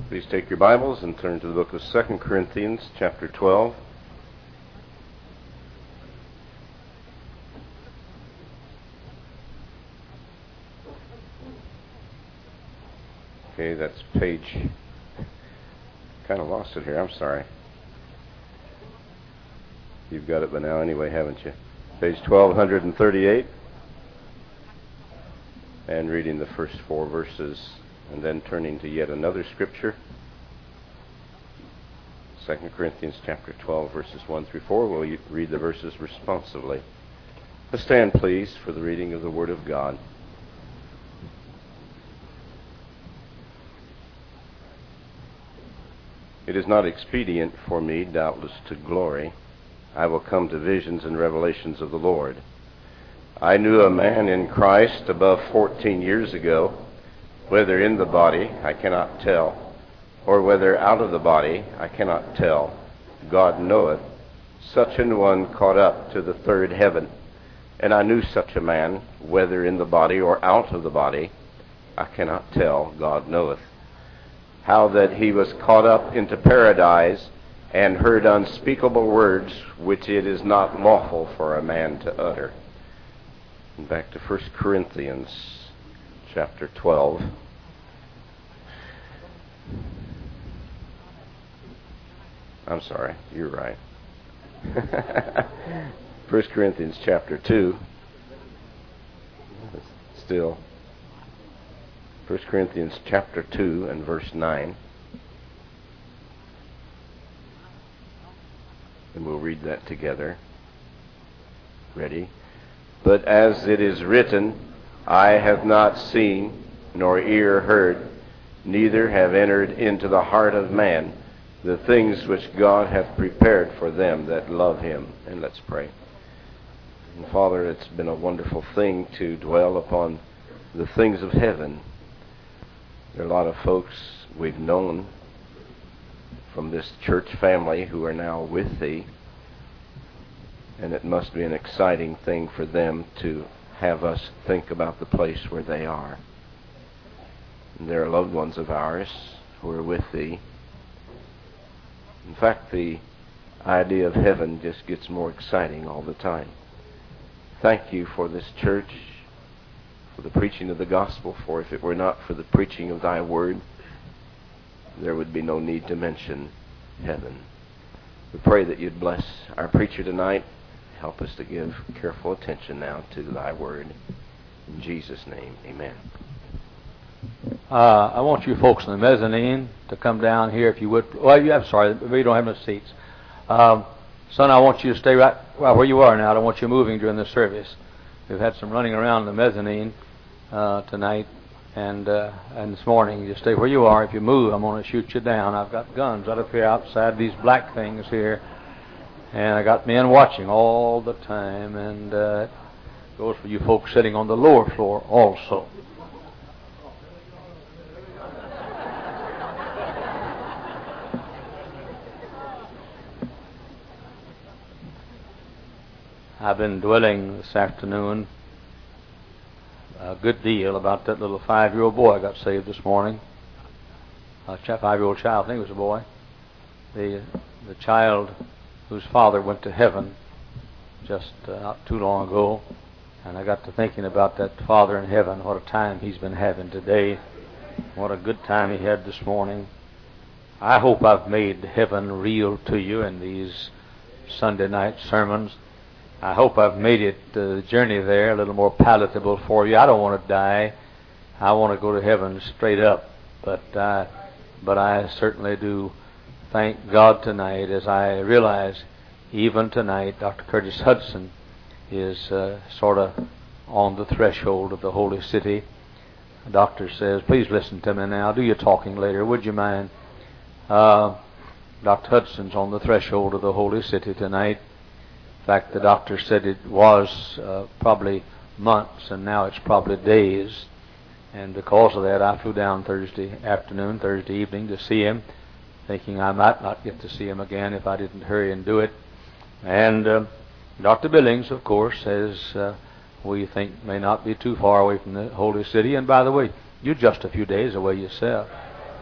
Please take your Bibles and turn to the book of 2 Corinthians, chapter 12. Okay, that's page... kind of lost it here, I'm sorry. You've got it by now anyway, haven't you? Page 1238. And reading the first 4 verses, and then turning to yet another scripture. 2 Corinthians chapter 12, verses 1 through 4. We'll read the verses responsively. Let's stand, please, for the reading of the Word of God. It is not expedient for me, doubtless, to glory. I will come to visions and revelations of the Lord. I knew a man in Christ above 14 years ago, whether in the body, I cannot tell, or whether out of the body, I cannot tell. God knoweth. Such an one caught up to the third heaven. And I knew such a man, whether in the body or out of the body, I cannot tell. God knoweth. How that he was caught up into paradise, and heard unspeakable words, which it is not lawful for a man to utter. And back to 1 Corinthians chapter 12. I'm sorry, you're right. 1 Corinthians chapter 2. Still. 1 Corinthians chapter 2 and verse 9. And we'll read that together. Ready? But as it is written, I have not seen, nor ear heard, neither have entered into the heart of man the things which God hath prepared for them that love him. And let's pray. And Father, it's been a wonderful thing to dwell upon the things of heaven. There are a lot of folks we've known from this church family who are now with thee. And it must be an exciting thing for them to have us think about the place where they are. And there are loved ones of ours who are with thee. In fact, the idea of heaven just gets more exciting all the time. Thank you for this church, for the preaching of the gospel, for if it were not for the preaching of thy word, there would be no need to mention heaven. We pray that you'd bless our preacher tonight. Help us to give careful attention now to thy word. In Jesus' name, amen. I want you folks in the mezzanine to come down here if you would. Well, I'm sorry, we don't have no seats. Son, I want you to stay right where you are now. I don't want you moving during the service. We've had some running around the mezzanine tonight and this morning. You stay where you are. If you move, I'm going to shoot you down. I've got guns right up here outside these black things here. And I got men watching all the time, and it goes for you folks sitting on the lower floor also. I've been dwelling this afternoon a good deal about that little 5-year-old boy I got saved this morning. A 5-year-old child, I think it was a boy. The child whose father went to heaven just not too long ago. And I got to thinking about that father in heaven, what a time he's been having today, what a good time he had this morning. I hope I've made heaven real to you in these Sunday night sermons. I hope I've made it, the journey there, a little more palatable for you. I don't want to die. I want to go to heaven straight up. But I certainly do thank God tonight as I realize even tonight Dr. Curtis Hudson is sort of on the threshold of the holy city. The doctor says, please listen to me now. Do your talking later, would you mind? Dr. Hudson's on the threshold of the holy city tonight. In fact, the doctor said it was probably months, and now it's probably days. And because of that, I flew down Thursday evening to see him, thinking I might not get to see him again if I didn't hurry and do it. And Dr. Billings, of course, says we think may not be too far away from the holy city. And by the way, you're just a few days away yourself.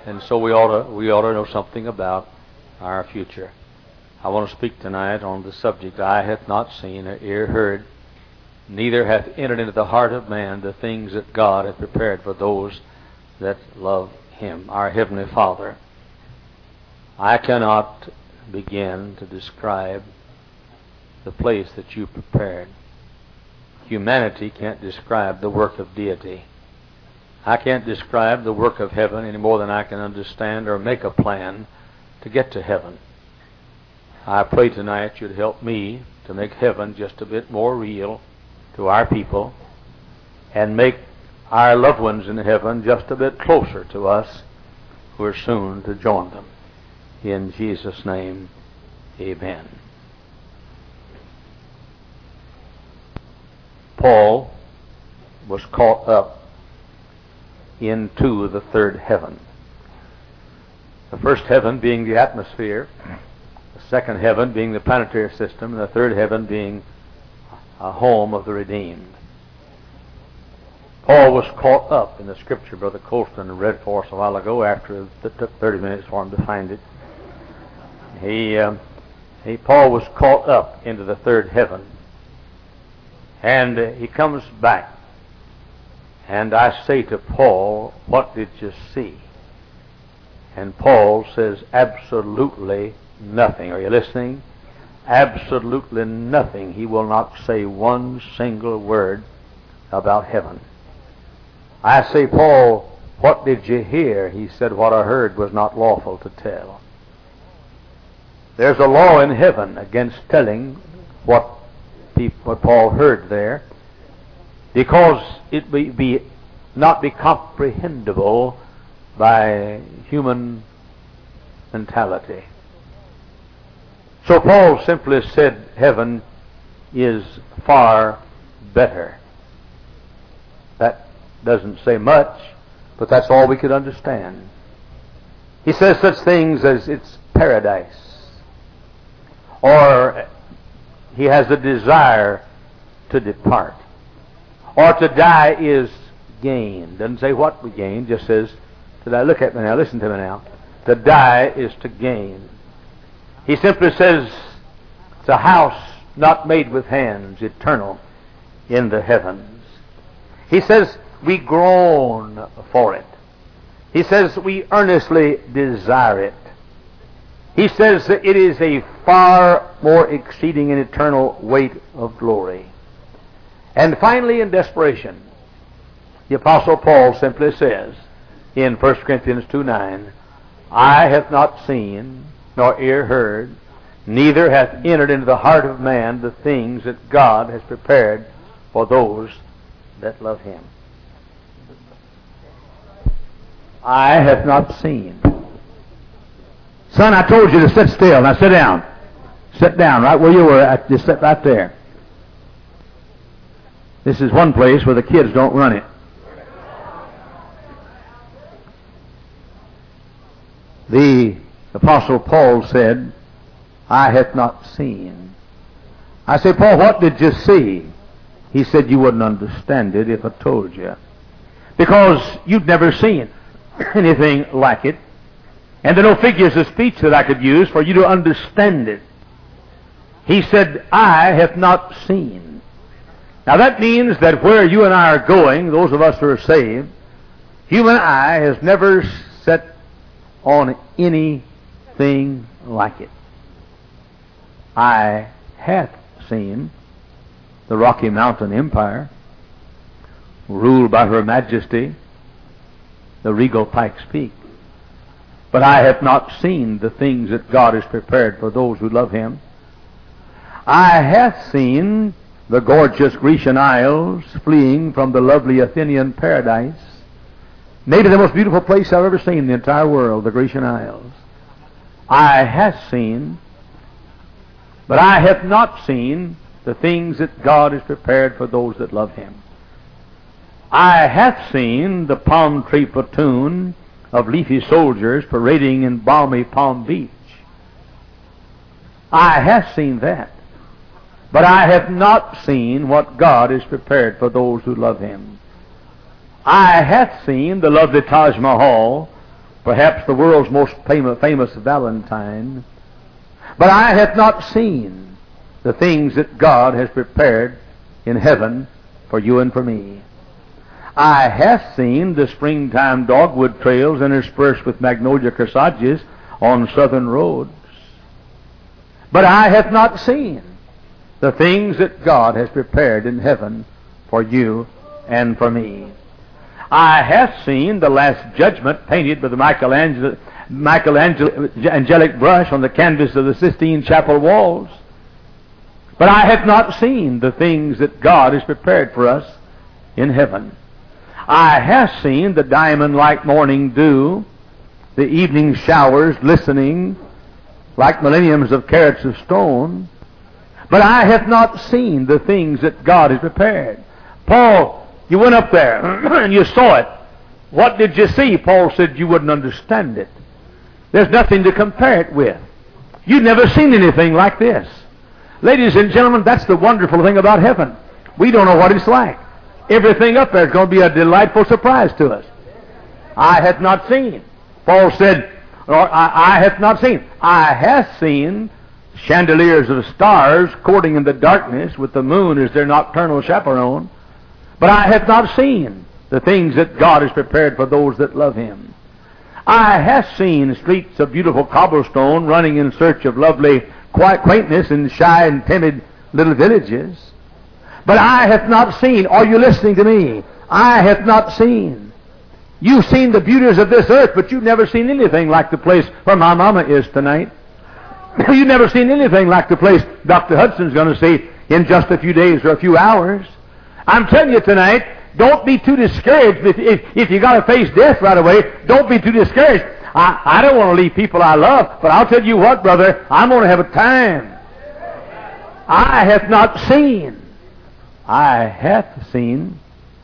And so we ought to know something about our future. I want to speak tonight on the subject, eye hath not seen, or ear heard, neither hath entered into the heart of man the things that God hath prepared for those that love Him, our Heavenly Father. I cannot begin to describe the place that you prepared. Humanity can't describe the work of deity. I can't describe the work of heaven any more than I can understand or make a plan to get to heaven. I pray tonight you'd help me to make heaven just a bit more real to our people and make our loved ones in heaven just a bit closer to us who are soon to join them. In Jesus' name, amen. Paul was caught up into the third heaven. The first heaven being the atmosphere, the second heaven being the planetary system, and the third heaven being a home of the redeemed. Paul was caught up in the Scripture Brother Colston read for us a while ago after it took 30 minutes for him to find it. Paul was caught up into the third heaven. And he comes back. And I say to Paul, what did you see? And Paul says, absolutely nothing. Are you listening? Absolutely nothing. He will not say one single word about heaven. I say, Paul, what did you hear? He said, what I heard was not lawful to tell. There's a law in heaven against telling what Paul heard there, because it be not be comprehensible by human mentality. So Paul simply said heaven is far better. That doesn't say much, but that's all we could understand. He says such things as it's paradise, or he has a desire to depart, or to die is gain. Doesn't say what we gain, just says to die. Look at me now, listen to me now. To die is to gain. He simply says it's a house not made with hands, eternal in the heavens. He says we groan for it. He says we earnestly desire it. He says that it is a far more exceeding and eternal weight of glory. And finally, in desperation, the Apostle Paul simply says in 1 Corinthians 2:9, eye hath not seen, nor ear heard, neither hath entered into the heart of man the things that God has prepared for those that love Him. Eye hath not seen. Son, I told you to sit still. Now sit down. Sit down right where you were. Just sit right there. This is one place where the kids don't run it. The Apostle Paul said, eye hath not seen. I say, Paul, what did you see? He said, you wouldn't understand it if I told you. Because you'd never seen anything like it. And there are no figures of speech that I could use for you to understand it. He said, eye hath not seen. Now that means that where you and I are going, those of us who are saved, human eye has never set on anything like it. Eye hath seen the Rocky Mountain Empire, ruled by Her Majesty, the regal Pikes Peak. But eye hath not seen the things that God has prepared for those who love Him. Eye hath seen the gorgeous Grecian Isles fleeing from the lovely Athenian paradise. Maybe the most beautiful place I've ever seen in the entire world, the Grecian Isles. Eye hath seen, but eye hath not seen the things that God has prepared for those that love Him. Eye hath seen the palm tree platoon of leafy soldiers parading in balmy Palm Beach. Eye hath seen that. But I have not seen what God has prepared for those who love Him. Eye hath seen the lovely Taj Mahal perhaps the world's most famous Valentine. But eye hath not seen the things that God has prepared in heaven for you and for me. Eye hath seen the springtime dogwood trails interspersed with magnolia corsages on southern roads. But eye hath not seen the things that God has prepared in heaven for you and for me. Eye hath seen the Last Judgment painted with the angelic brush on the canvas of the Sistine Chapel walls. But eye hath not seen the things that God has prepared for us in heaven. Eye hath seen the diamond-like morning dew, the evening showers glistening like millenniums of carats of stone. But eye hath not seen the things that God has prepared. Paul, you went up there and you saw it. What did you see? Paul said you wouldn't understand it. There's nothing to compare it with. You've never seen anything like this. Ladies and gentlemen, that's the wonderful thing about heaven. We don't know what it's like. Everything up there is going to be a delightful surprise to us. Eye hath not seen. Paul said, eye hath not seen. Eye hath seen chandeliers of stars courting in the darkness with the moon as their nocturnal chaperone. But eye hath not seen the things that God has prepared for those that love Him. Eye hath seen streets of beautiful cobblestone running in search of lovely quaintness in shy and timid little villages. But eye hath not seen. Are you listening to me? Eye hath not seen. You've seen the beauties of this earth, but you've never seen anything like the place where my mama is tonight. You've never seen anything like the place Dr. Hudson's going to see in just a few days or a few hours. I'm telling you tonight, don't be too discouraged. If you got to face death right away, don't be too discouraged. I don't want to leave people I love, but I'll tell you what, brother, I'm going to have a time. Eye hath not seen. Eye hath seen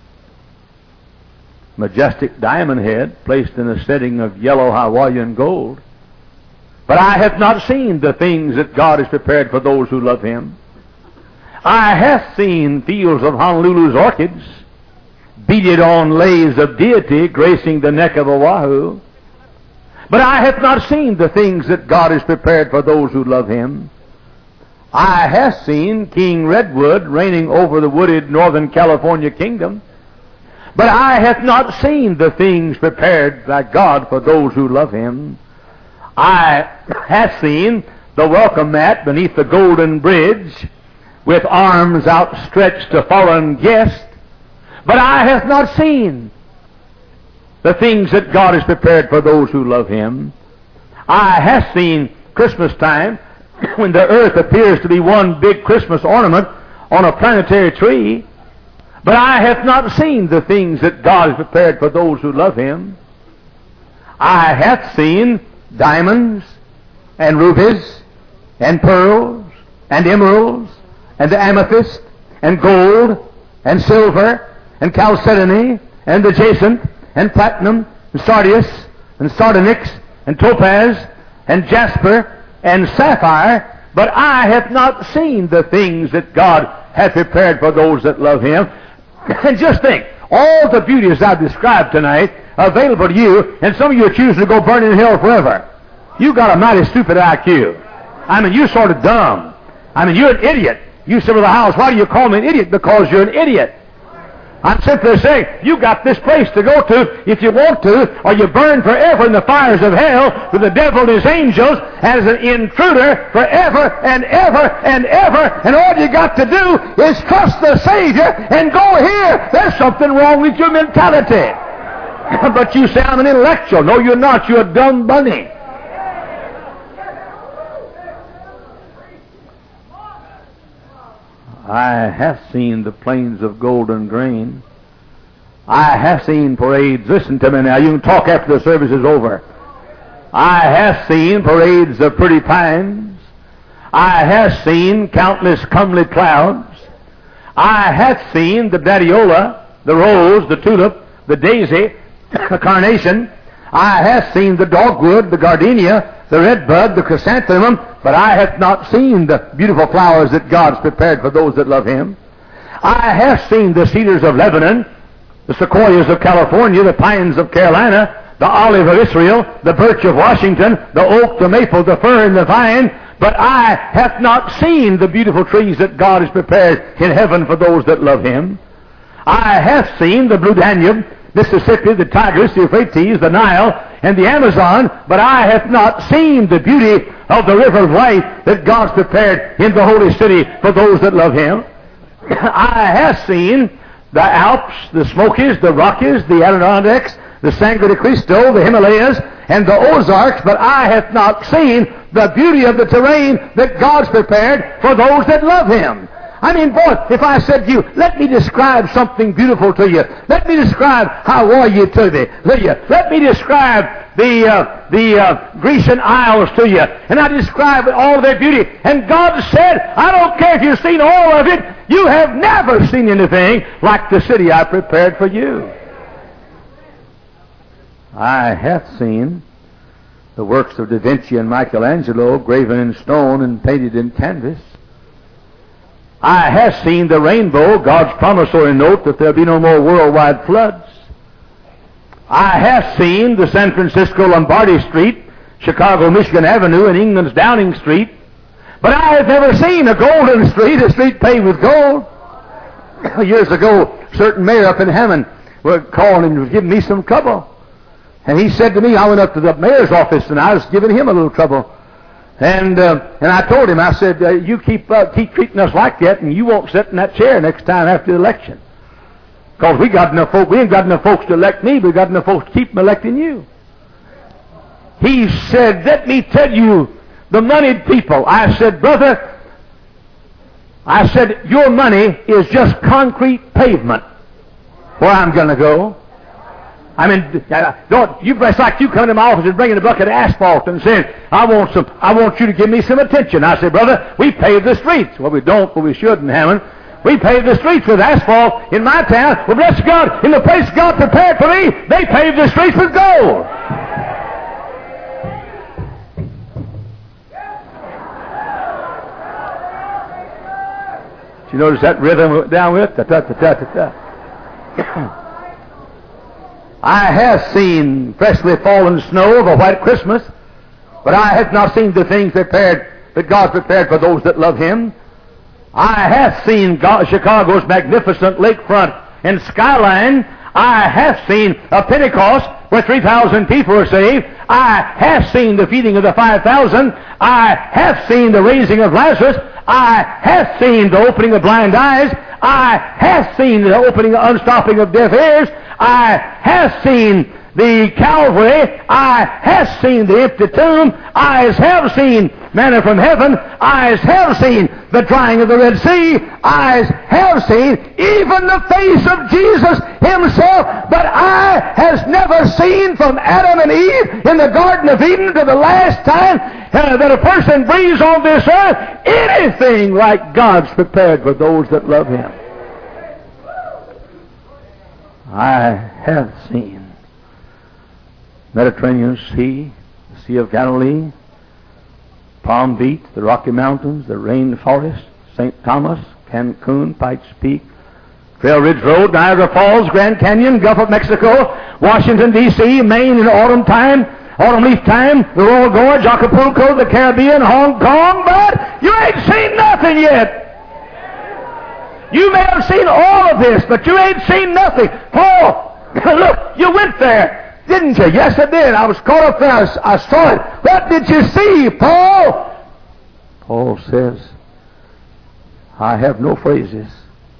majestic diamond head placed in a setting of yellow Hawaiian gold. But eye hath not seen the things that God has prepared for those who love Him. Eye hath seen fields of Honolulu's orchids, beaded on leis of deity gracing the neck of Oahu. But eye hath not seen the things that God has prepared for those who love Him. Eye hath seen King Redwood reigning over the wooded Northern California kingdom. But eye hath not seen the things prepared by God for those who love Him. Eye hath seen the welcome mat beneath the golden bridge, with arms outstretched to foreign guests. But eye hath not seen the things that God has prepared for those who love Him. Eye hath seen Christmas time, when the earth appears to be one big Christmas ornament on a planetary tree. But eye hath not seen the things that God has prepared for those who love Him. Eye hath seen diamonds and rubies and pearls and emeralds and the amethyst and gold and silver and chalcedony and the jacinth and platinum and sardius and sardonyx and topaz and jasper and sapphire. But eye hath not seen the things that God hath prepared for those that love Him. And just think, all the beauties I've described tonight are available to you, and some of you are choosing to go burn in hell forever. You got a mighty stupid IQ. I mean, you're sort of dumb. I mean, you're an idiot. You sit in the house, why do you call me an idiot? Because you're an idiot. I'm simply saying, you got this place to go to if you want to, or you burn forever in the fires of hell with the devil and his angels as an intruder forever and ever and ever. And all you got to do is trust the Savior and go here. There's something wrong with your mentality. But you say, I'm an intellectual. No, you're not. You're a dumb bunny. I have seen the plains of golden grain. I have seen parades. Listen to me now. You can talk after the service is over. I have seen parades of pretty pines. I have seen countless comely clouds. I have seen the gladiola, the rose, the tulip, the daisy, the carnation. I have seen the dogwood, the gardenia, the redbud, the chrysanthemum, but I have not seen the beautiful flowers that God's prepared for those that love Him. I have seen the cedars of Lebanon, the sequoias of California, the pines of Carolina, the olive of Israel, the birch of Washington, the oak, the maple, the fir, and the vine, but eye hath not seen the beautiful trees that God has prepared in heaven for those that love Him. Eye hath seen the blue Danube, Mississippi, the Tigris, the Euphrates, the Nile, and the Amazon, but eye hath not seen the beauty of the river of life that God's prepared in the holy city for those that love Him. Eye hath seen the Alps, the Smokies, the Rockies, the Adirondacks, the Sangre de Cristo, the Himalayas, and the Ozarks, but eye hath not seen the beauty of the terrain that God's prepared for those that love Him. I mean, boy, if I said to you, let me describe something beautiful to you. Let me describe how are you to me. Let me describe the Grecian Isles to you. And I describe all their beauty. And God said, I don't care if you've seen all of it, you have never seen anything like the city I prepared for you. Eye hath seen the works of Da Vinci and Michelangelo, graven in stone and painted in canvas. Eye hath seen the rainbow, God's promissory note that there'll be no more worldwide floods. Eye hath seen the San Francisco Lombardy Street, Chicago Michigan Avenue, and England's Downing Street. But I have never seen a golden street, a street paved with gold. Years ago, a certain mayor up in Hammond was calling and was giving me some trouble. And he said to me, I went up to the mayor's office and I was giving him a little trouble. And I told him, I said, you keep treating us like that, and you won't sit in that chair next time after the election. Because we ain't got enough folks to elect me, but we got enough folks to keep them electing you. He said, let me tell you, the moneyed people. I said, brother, your money is just concrete pavement where I'm going to go. I mean, it's like you coming to my office and bringing a bucket of asphalt and saying, I want you to give me some attention. I said, brother, we pave the streets. Well, we don't, but we should in Hammond. We pave the streets with asphalt in my town. Well, bless God, in the place God prepared for me, they paved the streets with gold. Did you notice that rhythm went down with? I have seen freshly fallen snow of a white Christmas, but I have not seen the things prepared that God prepared for those that love Him. I have seen Chicago's magnificent lakefront and skyline. I have seen a Pentecost where 3,000 people are saved. I have seen the feeding of the 5,000. I have seen the raising of Lazarus. I have seen the opening of blind eyes. I have seen the opening and unstopping of deaf ears. I have seen the Calvary. I have seen the empty tomb. Eyes have seen manna from heaven. Eyes have seen the drying of the Red Sea. Eyes have seen even the face of Jesus Himself. But eye has never seen from Adam and Eve in the Garden of Eden to the last time that a person breathes on this earth anything like God's prepared for those that love Him. I have seen Mediterranean Sea, the Sea of Galilee, Palm Beach, the Rocky Mountains, the Rainforest, St. Thomas, Cancun, Pikes Peak, Trail Ridge Road, Niagara Falls, Grand Canyon, Gulf of Mexico, Washington, D.C., Maine in autumn leaf time, the Royal Gorge, Acapulco, the Caribbean, Hong Kong, but you ain't seen nothing yet. You may have seen all of this, but you ain't seen nothing. Paul, look, you went there, didn't you? Yes, I did. I was caught up there. I saw it. What did you see, Paul? Paul says, I have no phrases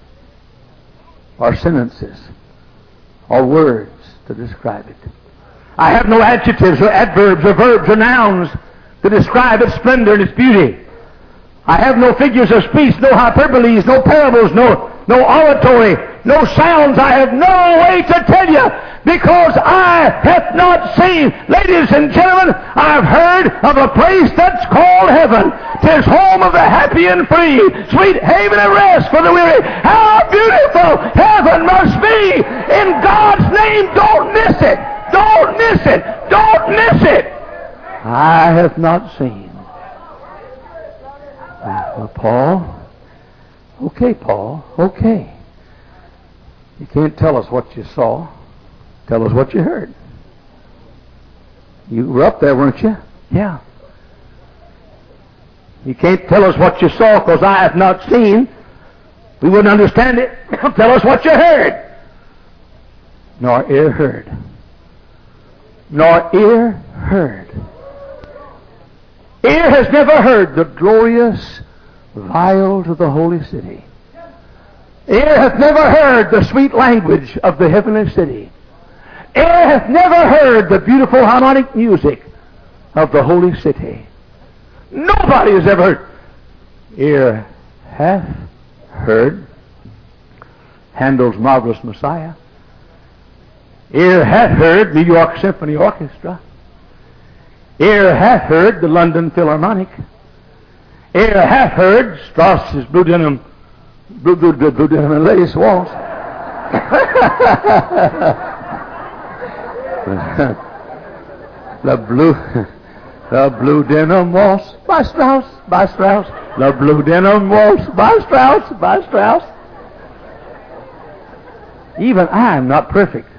or sentences or words to describe it. I have no adjectives or adverbs or verbs or nouns to describe its splendor and its beauty. I have no figures of speech, no hyperboles, no parables, no oratory, no sounds. I have no way to tell you because I have not seen. Ladies and gentlemen, I've heard of a place that's called heaven. 'Tis home of the happy and free, sweet haven and rest for the weary. How beautiful heaven must be! In God's name, don't miss it! Don't miss it! Don't miss it! I have not seen. Well, Paul, okay, Paul, okay. You can't tell us what you saw. Tell us what you heard. You were up there, weren't you? Yeah. You can't tell us what you saw because I have not seen. We wouldn't understand it. Tell us what you heard. Nor ear heard. Nor ear heard. Ear has never heard the glorious vials of the holy city. Ear hath never heard the sweet language of the heavenly city. Ear hath never heard the beautiful harmonic music of the holy city. Nobody has ever heard. Ear hath heard Handel's marvelous Messiah. Ear hath heard New York Symphony Orchestra. Ear hath heard the London Philharmonic. Ear hath heard Strauss's Blue Denim and Lace Waltz. The Blue Denim Waltz by Strauss. The Blue Denim Waltz by Strauss. Even I am not perfect.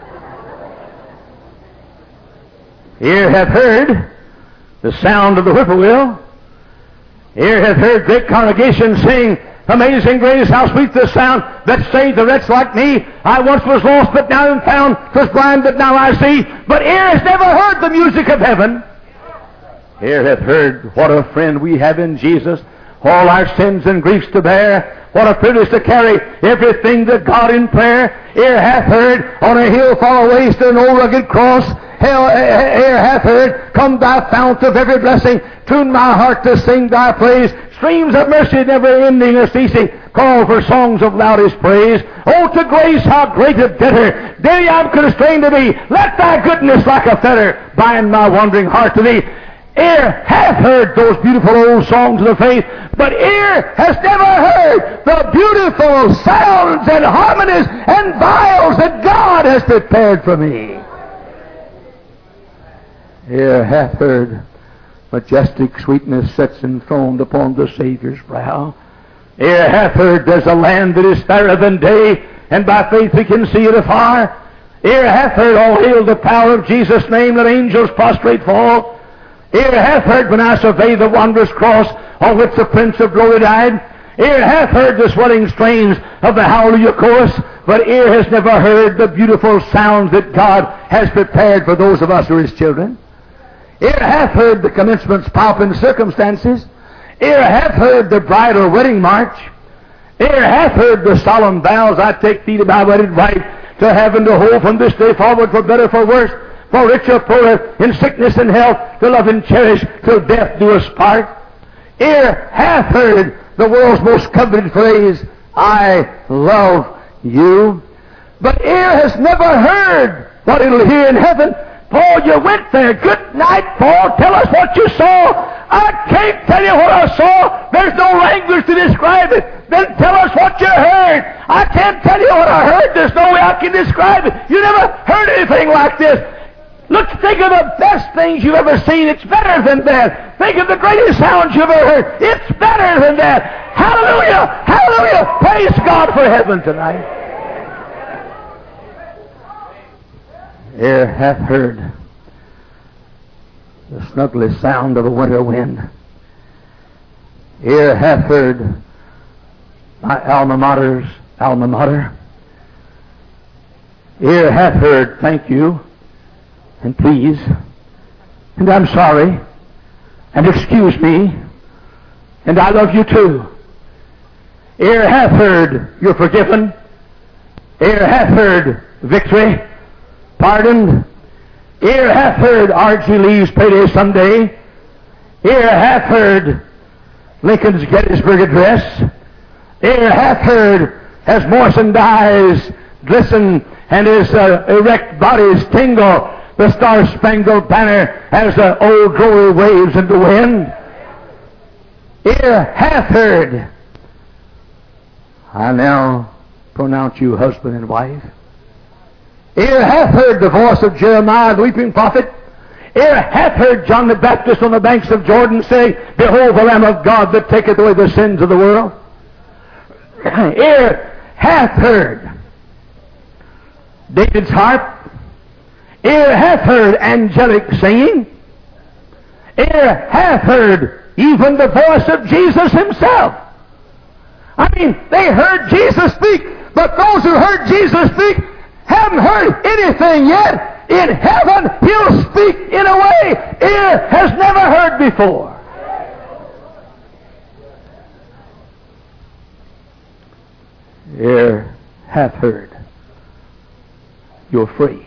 Ear hath heard the sound of the whippoorwill. Ear hath heard great congregations sing, Amazing Grace, how sweet the sound that saved a wretch like me. I once was lost, but now am found, was blind, but now I see. But ear has never heard the music of heaven. Ear hath heard what a friend we have in Jesus, all our sins and griefs to bear. What a privilege to carry everything to God in prayer. Ear hath heard on a hill far away stood an old rugged cross. Ear hath heard, come thy fount of every blessing, tune my heart to sing thy praise. Streams of mercy never ending or ceasing, call for songs of loudest praise. Oh, to grace how great a debtor, daily I'm constrained to be. Let thy goodness like a fetter bind my wandering heart to thee. Ear hath heard those beautiful old songs of the faith, but ear has never heard the beautiful sounds and harmonies and vials that God has prepared for me. Ear hath heard majestic sweetness sits enthroned upon the Savior's brow. Ear hath heard there's a land that is fairer than day, and by faith we can see it afar. Ear hath heard, all hail the power of Jesus' name, let angels prostrate fall. Ear hath heard when I survey the wondrous cross on which the Prince of Glory died. Ear hath heard the swelling strains of the Hallelujah chorus, but ear has never heard the beautiful sounds that God has prepared for those of us who are His children. Ear hath heard the commencement's pomp and circumstances. Ear hath heard the bridal wedding march. Ear hath heard the solemn vows, I take thee to my wedded wife, to heaven to hold from this day forward, for better, for worse, for rich or poor, in sickness and health, to love and cherish, till death do us part. Ear hath heard the world's most coveted phrase, I love you. But ear has never heard what it'll hear in heaven. Paul, you went there. Good night, Paul. Tell us what you saw. I can't tell you what I saw. There's no language to describe it. Then tell us what you heard. I can't tell you what I heard. There's no way I can describe it. You never heard anything like this. Look, think of the best things you've ever seen. It's better than that. Think of the greatest sounds you've ever heard. It's better than that. Hallelujah! Hallelujah! Praise God for heaven tonight. Ear hath heard the snuggly sound of a winter wind. Ear hath heard my alma mater's alma mater. Ear hath heard thank you and please and I'm sorry and excuse me and I love you too. Ear hath heard you're forgiven. Ear hath heard victory, pardoned. Ear hath heard R.G. Lee's Payday Someday. Ear hath heard Lincoln's Gettysburg Address. Ear hath heard as Morrison dies glisten and his erect bodies tingle the star-spangled banner as the old glory waves in the wind. Ear hath heard, I now pronounce you husband and wife. Ear hath heard the voice of Jeremiah, the weeping prophet. Ear hath heard John the Baptist on the banks of Jordan say, behold the Lamb of God that taketh away the sins of the world. Ear hath heard David's harp. Ear hath heard angelic singing. Ear hath heard even the voice of Jesus himself. I mean, they heard Jesus speak, but those who heard Jesus speak haven't heard anything yet. In heaven, he'll speak in a way ear has never heard before. Ear hath heard. You're free.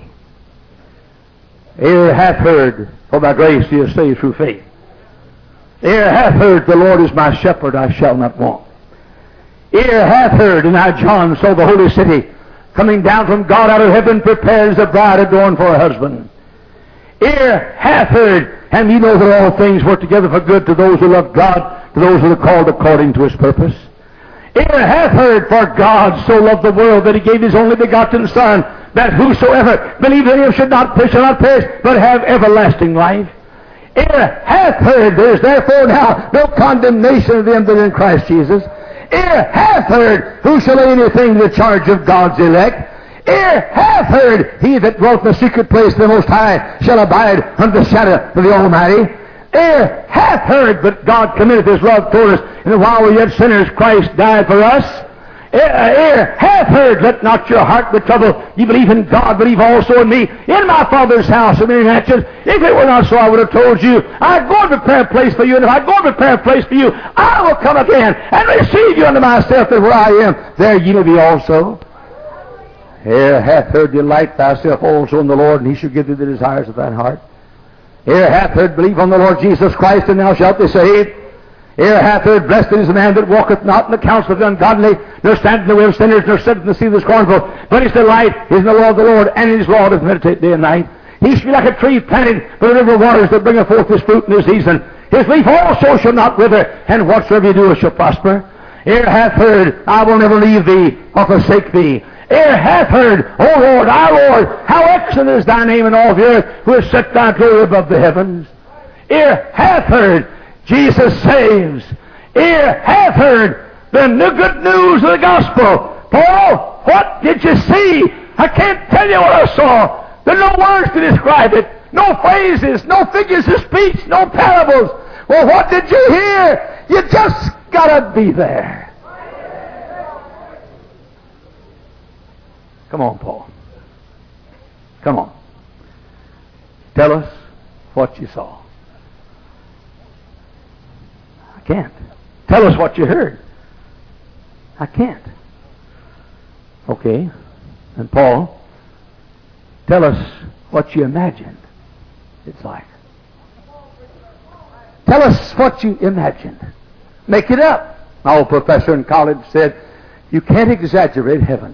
Ear hath heard, for by grace you are saved through faith. Ear hath heard, the Lord is my shepherd, I shall not want. Ear hath heard, and I, John, saw the holy city coming down from God out of heaven, prepared as a bride adorned for her husband. Ear hath heard, and you know that all things work together for good to those who love God, to those who are called according to his purpose. Ear hath heard, for God so loved the world that he gave his only begotten Son, that whosoever believeth in him should not perish, but have everlasting life. Ear hath heard, there is therefore now no condemnation of them that are in Christ Jesus. Ear hath heard, who shall lay anything to the charge of God's elect? Ear hath heard, he that dwelt in the secret place of the Most High shall abide under the shadow of the Almighty. Ear hath heard, but God committeth his love toward us, and while we yet sinners, Christ died for us. Ear hath heard, let not your heart be troubled. You believe in God, believe also in me. In my Father's house are many mansions. If it were not so, I would have told you. I go to prepare a place for you, and if I go to prepare a place for you, I will come again and receive you unto myself, that where I am, there ye may be also. Ear hath heard, delight thyself also in the Lord, and he shall give thee the desires of thine heart. Ear hath heard, believe on the Lord Jesus Christ, and thou shalt be saved. Ear hath heard, blessed is the man that walketh not in the counsel of the ungodly, nor standeth in the way of sinners, nor sitteth in the seat of the scornful, but his delight is in the law of the Lord, and in his law doth meditate day and night. He shall be like a tree planted by the river of waters, that bringeth forth his fruit in his season. His leaf also shall not wither, and whatsoever he doeth shall prosper. Ear hath heard, I will never leave thee or forsake thee. Ear hath heard, O Lord, our Lord, how excellent is thy name in all the earth, who has set thy glory above the heavens. Ear hath heard, Jesus saves. Ear hath heard the good news of the gospel. Paul, what did you see? I can't tell you what I saw. There are no words to describe it. No phrases, no figures of speech, no parables. Well, what did you hear? You just gotta be there. Come on, Paul. Come on. Tell us what you saw. I can't. Tell us what you heard. I can't. Okay. And Paul, tell us what you imagined it's like. Tell us what you imagined. Make it up. My old professor in college said, you can't exaggerate heaven.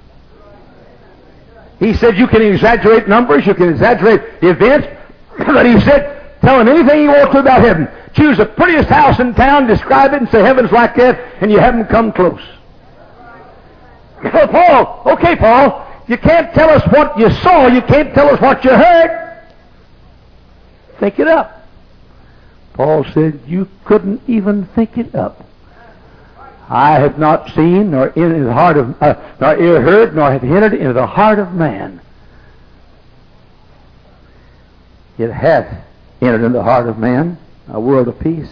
He said you can exaggerate numbers, you can exaggerate events, but he said, tell him anything you want to about heaven. Choose the prettiest house in town, describe it, and say heaven's like that, and you haven't come close. Well, Paul, okay, Paul, you can't tell us what you saw, you can't tell us what you heard. Think it up. Paul said, you couldn't even think it up. I have not seen, nor in the heart of, nor ear heard, nor have entered into the heart of man. It hath entered into the heart of man a world of peace.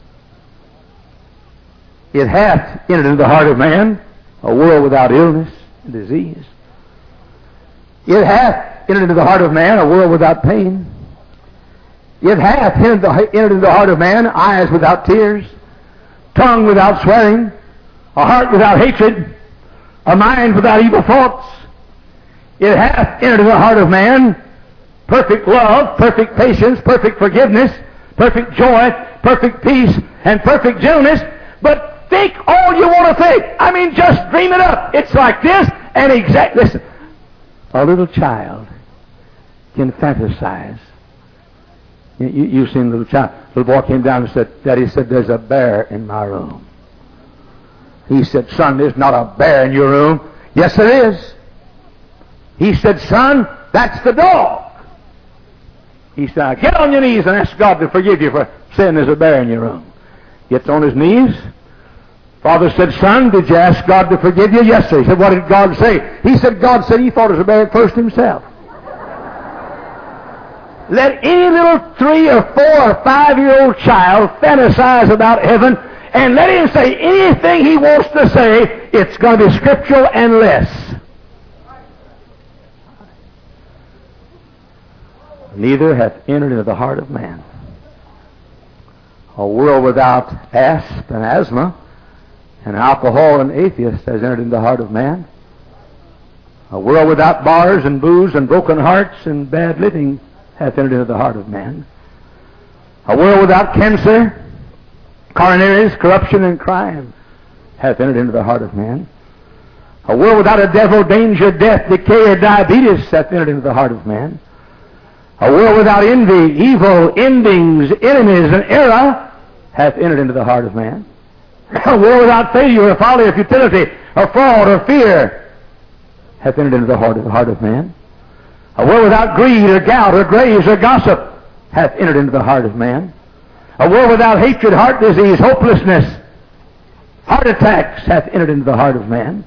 It hath entered into the heart of man a world without illness and disease. It hath entered into the heart of man a world without pain. It hath entered into the heart of man eyes without tears, tongue without swearing, a heart without hatred, a mind without evil thoughts. It hath entered into the heart of man perfect love, perfect patience, perfect forgiveness, perfect joy, perfect peace, and perfect gentleness. But think all you want to think. I mean, just dream it up. It's like this, and listen, a little child can fantasize. You've seen a little child. Little boy came down and said, Daddy said, there's a bear in my room. He said, son, there's not a bear in your room. Yes, there is. He said, son, that's the dog. He said, now get on your knees and ask God to forgive you for saying there's a bear in your room. Gets on his knees. Father said, son, did you ask God to forgive you? Yes, sir. He said, what did God say? He said, God said he thought it was a bear at first himself. Let any little 3 or 4 or 5-year-old child fantasize about heaven, and let him say anything he wants to say. It's going to be scriptural and less. Neither hath entered into the heart of man. A world without asp and asthma and alcohol and atheist has entered into the heart of man. A world without bars and booze and broken hearts and bad living hath entered into the heart of man. A world without cancer, coronaries, corruption, and crime hath entered into the heart of man. A world without a devil, danger, death, decay, or diabetes hath entered into the heart of man. A world without envy, evil, endings, enemies, and error hath entered into the heart of man. A world without failure, or folly, or futility, or fraud, or fear hath entered into the heart of man. A world without greed, or gout, or graves, or gossip hath entered into the heart of man. A world without hatred, heart disease, hopelessness, heart attacks hath entered into the heart of man.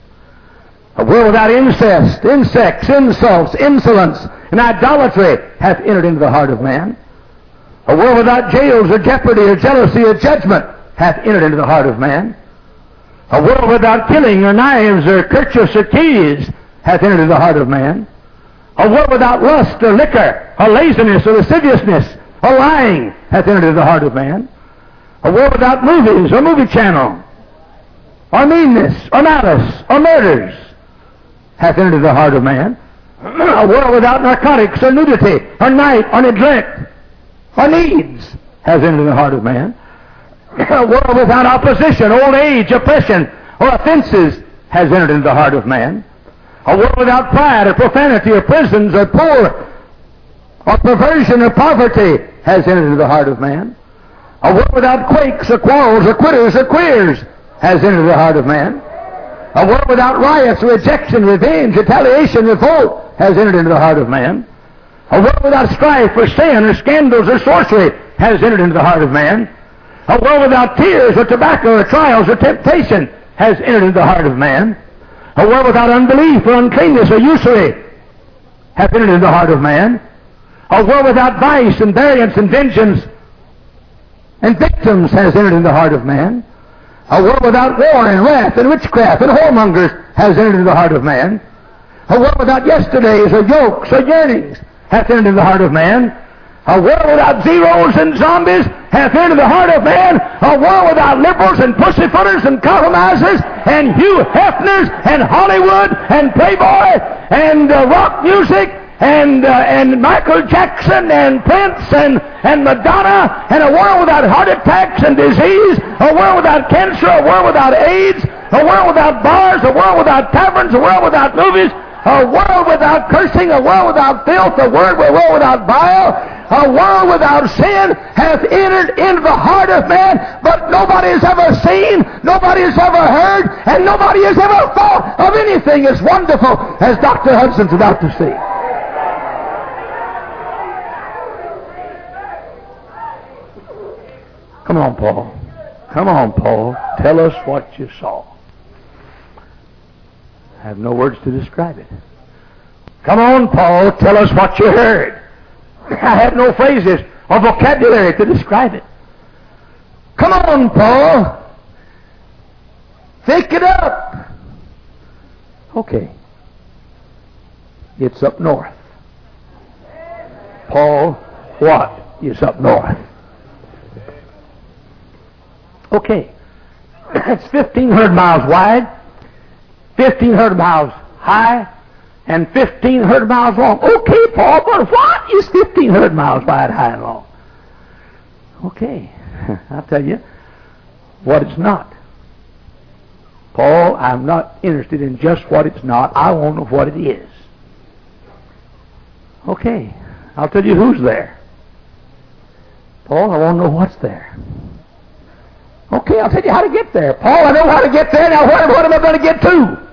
A world without incest, insects, insults, insolence, and idolatry hath entered into the heart of man. A world without jails, or jeopardy, or jealousy, or judgment hath entered into the heart of man. A world without killing, or knives, or kerchiefs, or keys hath entered into the heart of man. A world without lust, or liquor, or laziness, or lasciviousness, or lying hath entered into the heart of man. A world without movies, or movie channel, or meanness, or malice, or murders hath entered into the heart of man. A world without narcotics, or nudity, or night, or neglect, or needs has entered into the heart of man. A world without opposition, old age, oppression, or offenses has entered into the heart of man. A world without pride, or profanity, or prisons, or poor, or perversion, or poverty has entered into the heart of man. A world without quakes, or quarrels, or quitters, or queers has entered into the heart of man. A world without riots, rejection, revenge, retaliation, revolt has entered into the heart of man. A world without strife, or sin, or scandals, or sorcery has entered into the heart of man. A world without tears, or tobacco, or trials, or temptation has entered into the heart of man. A world without unbelief, or uncleanness, or usury hath entered into the heart of man. A world without vice, and variance, and vengeance, and victims has entered into the heart of man. A world without war, and wrath, and witchcraft, and whoremongers has entered into the heart of man. A world without yesterdays, or yokes, or yearnings hath entered into the heart of man. A world without zeros and zombies hath entered the heart of man. A world without liberals and pussyfooters and compromisers and Hugh Hefners and Hollywood and Playboy and rock music and Michael Jackson and Prince and Madonna, and a world without heart attacks and disease, a world without cancer, a world without AIDS, a world without bars, a world without taverns, a world without movies, a world without cursing, a world without filth, a world without bile, a world without sin hath entered into the heart of man, but nobody has ever seen, nobody has ever heard, and nobody has ever thought of anything as wonderful as Dr. Hudson's about to see. Come on, Paul. Come on, Paul. Tell us what you saw. I have no words to describe it. Come on, Paul. Tell us what you heard. I have no phrases or vocabulary to describe it. Come on, Paul. Think it up. Okay. It's up north. Paul, what is up north? Okay. It's 1,500 miles wide, 1,500 miles high, and 1,500 miles long. Okay, Paul, but what is 1,500 miles wide, high, and long? Okay. I'll tell you what it's not. Paul, I'm not interested in just what it's not. I want to know what it is. Okay. I'll tell you who's there. Paul, I want to know what's there. Okay, I'll tell you how to get there. Paul, I know how to get there. Now, what am I going to get to?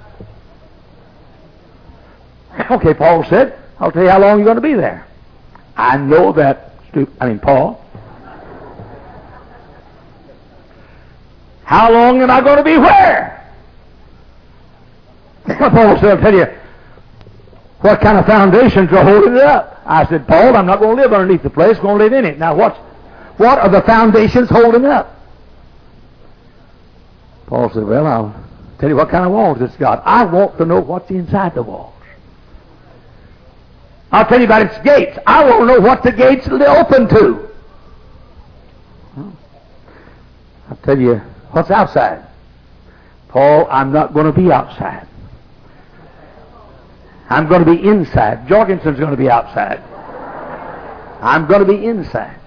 Okay, Paul said, I'll tell you how long you're going to be there. I know that, Paul. How long am I going to be where? Paul said, I'll tell you What kind of foundations are holding it up? I said, Paul, I'm not going to live underneath the place. I'm going to live in it. Now, what are the foundations holding up? Paul said, well, I'll tell you what kind of walls it's got. I want to know what's inside the walls. I'll tell you about its gates. I want to know what the gates are open to. I'll tell you what's outside. Paul, I'm not going to be outside. I'm going to be inside. Jorgensen's going to be outside. I'm going to be inside.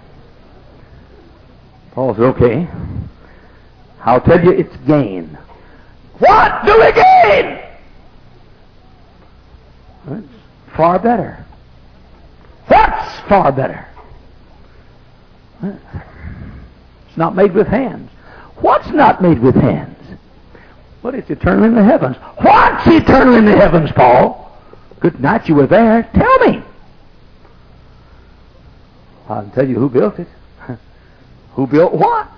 Paul said, okay. I'll tell you it's gain. What do we gain? That's far better. What's far better? It's not made with hands. What's not made with hands? Well, it's eternal in the heavens. What's eternal in the heavens, Paul? Good night, you were there. Tell me. I'll tell you who built it. Who built what?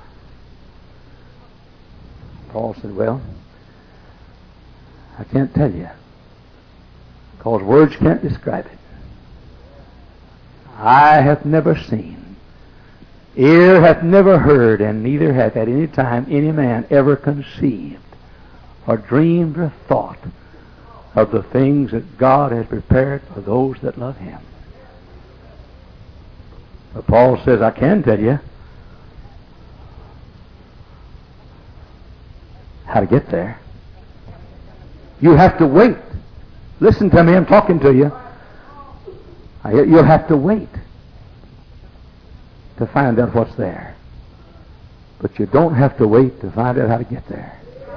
Paul said, well, I can't tell you, because words can't describe it. Eye hath never seen, ear hath never heard, and neither hath at any time any man ever conceived or dreamed or thought of the things that God has prepared for those that love Him. But Paul says, I can tell you how to get there. You have to wait. Listen to me, I'm talking to you. You'll have to wait to find out what's there. But you don't have to wait to find out how to get there.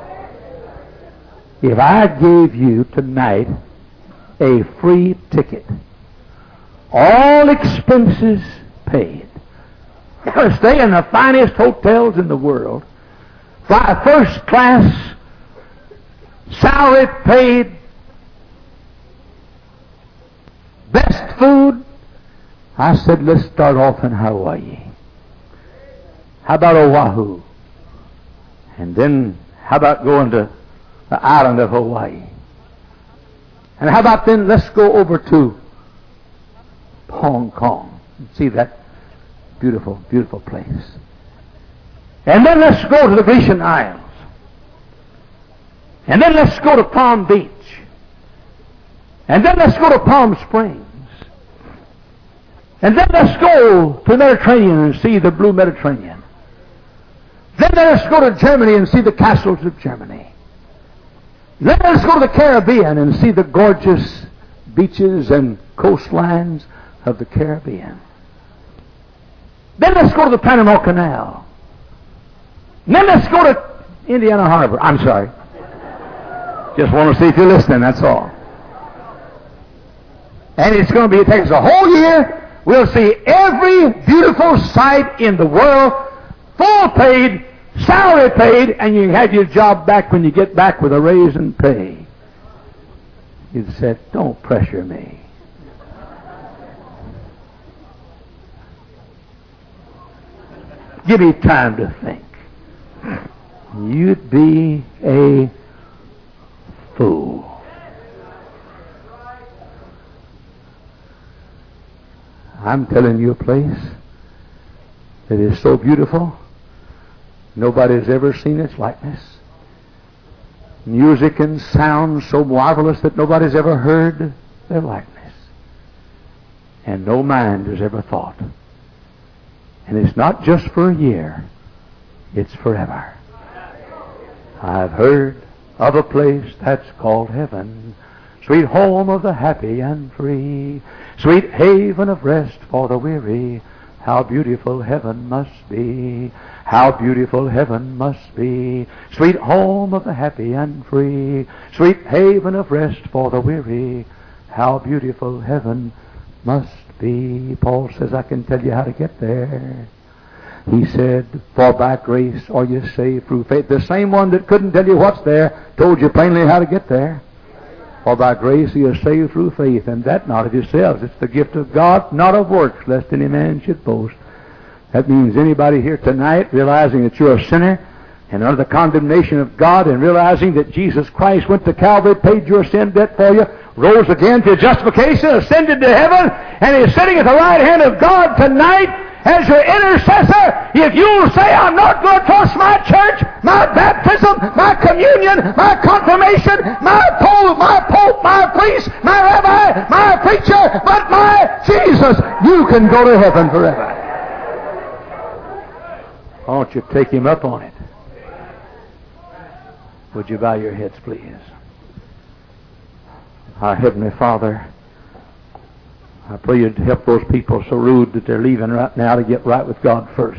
If I gave you tonight a free ticket, all expenses paid, stay in the finest hotels in the world, fly first class, salary paid, best food, I said, let's start off in Hawaii. How about Oahu? And then how about going to the island of Hawaii? And how about then let's go over to Hong Kong and see that beautiful, beautiful place. And then let's go to the Grecian Isles. And then let's go to Palm Beach. And then let's go to Palm Springs. And then let's go to the Mediterranean and see the blue Mediterranean. Then let's go to Germany and see the castles of Germany. Then let's go to the Caribbean and see the gorgeous beaches and coastlines of the Caribbean. Then let's go to the Panama Canal. Then let's go to Indiana Harbor. I'm sorry. Just want to see if you're listening, that's all. And it's going to be, it takes a whole year. We'll see every beautiful sight in the world, full paid, salary paid, and you can have your job back when you get back with a raise in pay. You said, don't pressure me. Give me time to think. You'd be a fool. I'm telling you a place that is so beautiful, nobody's ever seen its likeness. Music and sound so marvelous that nobody's ever heard their likeness. And no mind has ever thought. And it's not just for a year, it's forever. I've heard of a place that's called heaven, sweet home of the happy and free, sweet haven of rest for the weary. How beautiful heaven must be, how beautiful heaven must be, sweet home of the happy and free, sweet haven of rest for the weary. How beautiful heaven must be. Paul says, I can tell you how to get there. He said, for by grace are you saved through faith. The same one that couldn't tell you what's there told you plainly how to get there. For by grace you are saved through faith, and that not of yourselves. It's the gift of God, not of works, lest any man should boast. That means anybody here tonight realizing that you're a sinner and under the condemnation of God, and realizing that Jesus Christ went to Calvary, paid your sin debt for you, rose again to justification, ascended to heaven, and is sitting at the right hand of God tonight as your intercessor. If you'll say, I'm not going to trust my church, my baptism, my communion, my confirmation, my pope, my priest, my rabbi, my preacher, but my Jesus, you can go to heaven forever. Why don't you take him up on it? Would you bow your heads, please? Our Heavenly Father, I pray you to help those people so rude that they're leaving right now to get right with God first.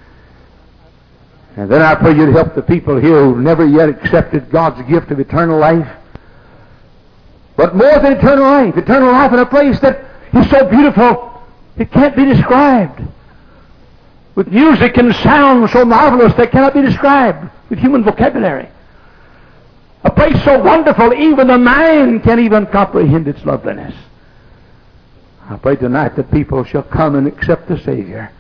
And then I pray you to help the people here who've never yet accepted God's gift of eternal life. But more than eternal life in a place that is so beautiful it can't be described. With music and sound so marvelous they cannot be described with human vocabulary. A place so wonderful even the mind can't even comprehend its loveliness. I pray tonight that people shall come and accept the Savior.